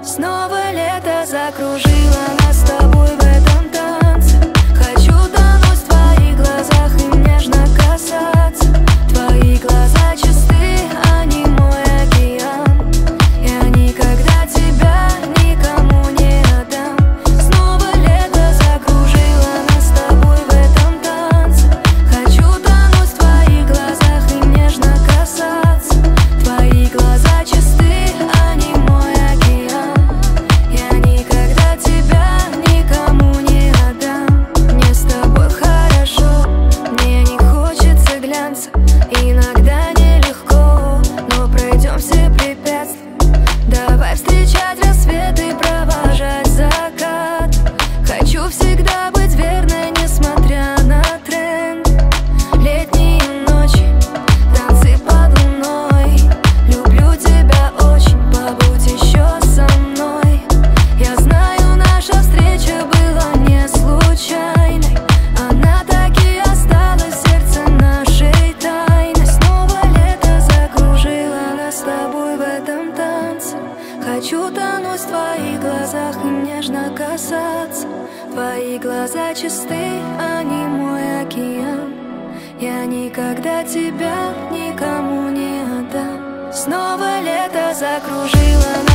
Снова лето закружило нас с тобой в этом танце. Хочу тонуть в твоих глазах и нежно касаться. Твои глаза чисты, они мой океан. Я никогда тебя никому не отдам. Снова лето закружило нас с тобой в этом танце. Хочу тонуть в твоих глазах и нежно касаться. Твои глаза чисты, они мой океан. Я никогда тебя никому не отдам. Мне с тобой хорошо, мне не хочется глянца. Иногда нелегко, но пройдем все препятствия. Давай встречать рассвет и провожать закат. Хочу всегда быть верной, несмотря на тренд. Летние ночи, танцы под луной. Люблю тебя очень, побудь еще со мной. Я знаю, наша встреча была не случайной. Она так и осталась в сердце нашей тайной. Снова лето закружило нас с тобой в этом танце. Хочу тонуть в твоих глазах и нежно касаться. Твои глаза чисты, они мой океан. Я никогда тебя никому не отдам. Снова лето закружило